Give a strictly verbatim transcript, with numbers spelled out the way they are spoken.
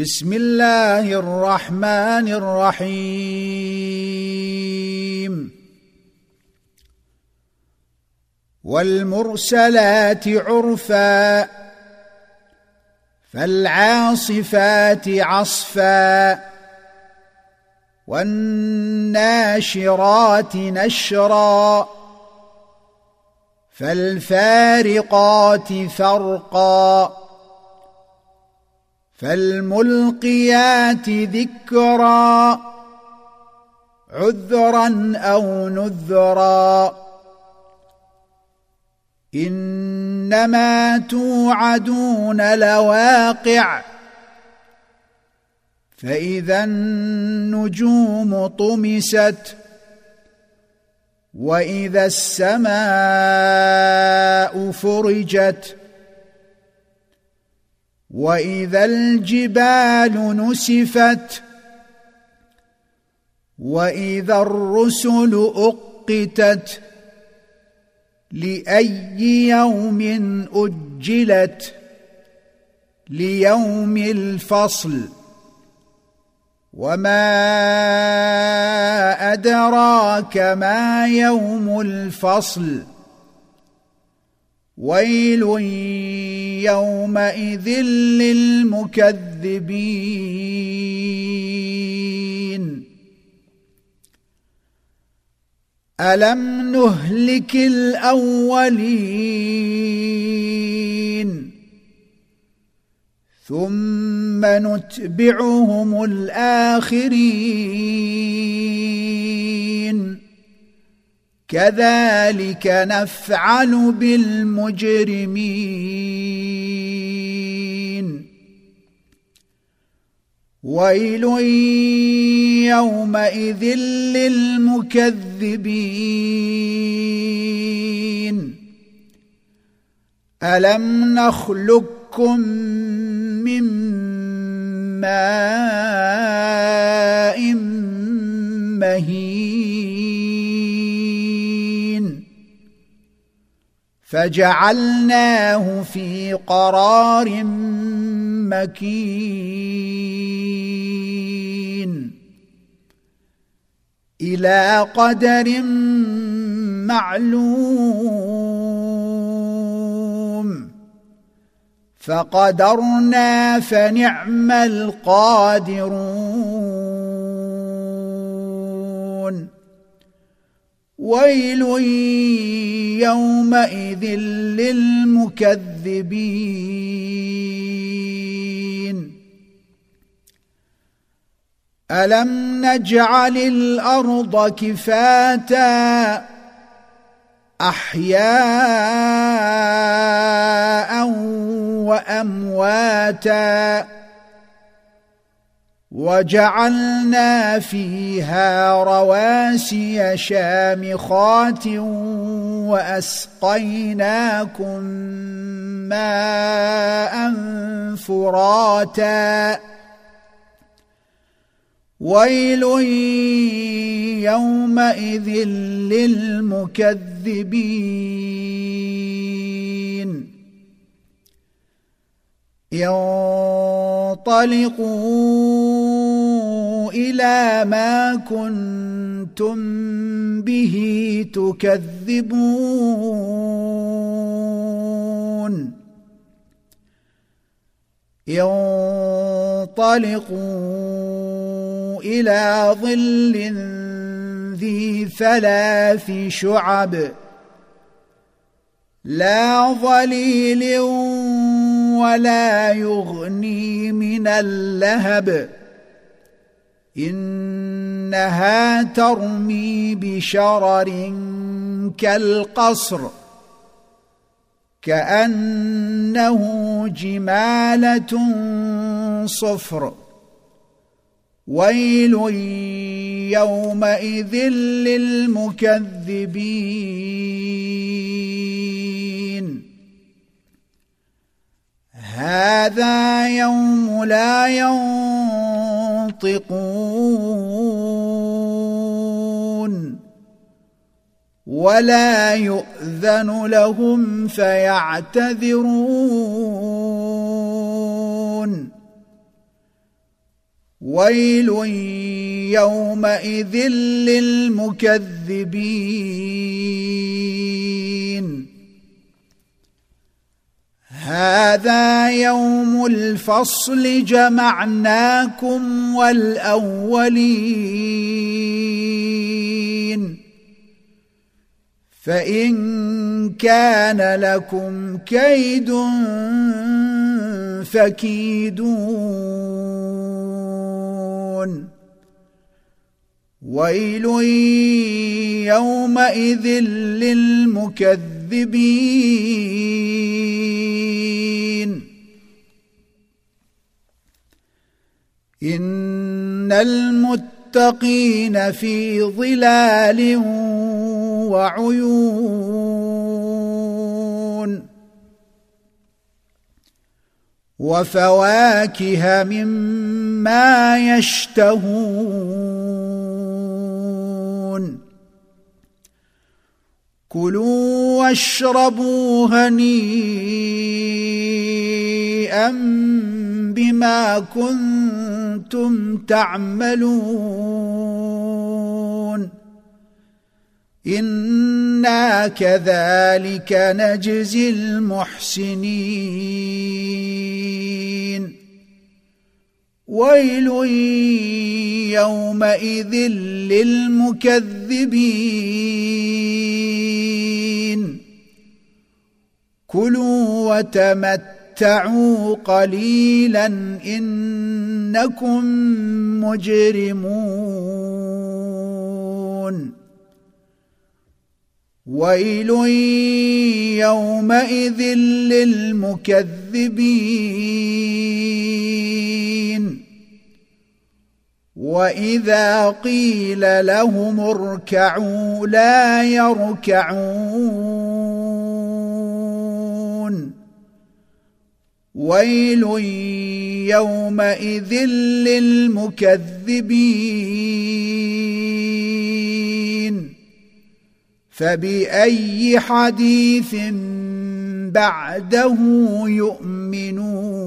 بسم الله الرحمن الرحيم والمرسلات عرفا فالعاصفات عصفا والناشرات نشرا فالفارقات فرقا فالملقيات ذكرا عذرا أو نذرا إنما توعدون لواقع فإذا النجوم طمست وإذا السماء فرجت وإذا الجبال نسفت وإذا الرسل أقتت لأي يوم أجلت ليوم الفصل وما أدراك ما يوم الفصل ويل يومئذ للمكذبين ألم نهلك الأولين ثم نتبعهم الآخرين كذلك نفعل بالمجرمين ويل يومئذ للمكذبين ألم نخلقكم من ماء مهين فجعلناه في قرار مكين إلى قدر معلوم فقدرنا فنعم القادرون ويل يومئذ للمكذبين ألم نجعل الأرض كفاتا أحياء وأمواتا وجعلنا فيها رواسي شامخات وأسقيناكم ماء فراتا ويل يومئذ للمكذبين انطلقوا إلى ما كنتم به تكذبون انطلقوا إلى ظل ذي ثلاث شعب لا ظليل ولا يغني من اللهب إنها ترمي بشرر كالقصر كأنه جمالة صفر ويل يومئذ للمكذبين هذا يوم لا ينطقون ولا يؤذن لهم فيعتذرون ويل يومئذ للمكذبين هذا يوم الفصل جمعناكم والأولين فإن كان لكم كيد فكيدون ويل يومئذ للمكذبين إن المتقين في ظلال وعيون وفواكه مما يشتهون كلوا واشربوا هنيئا بما كنتم تعملون إنا كذلك نجزي المحسنين ويل يومئذ للمكذبين كلوا وتمتعوا قليلا إنكم مجرمون ويل يومئذ للمكذبين وإذا قيل لهم اركعوا لا يركعون ويل يومئذ للمكذبين فبأي حديث بعده يؤمنون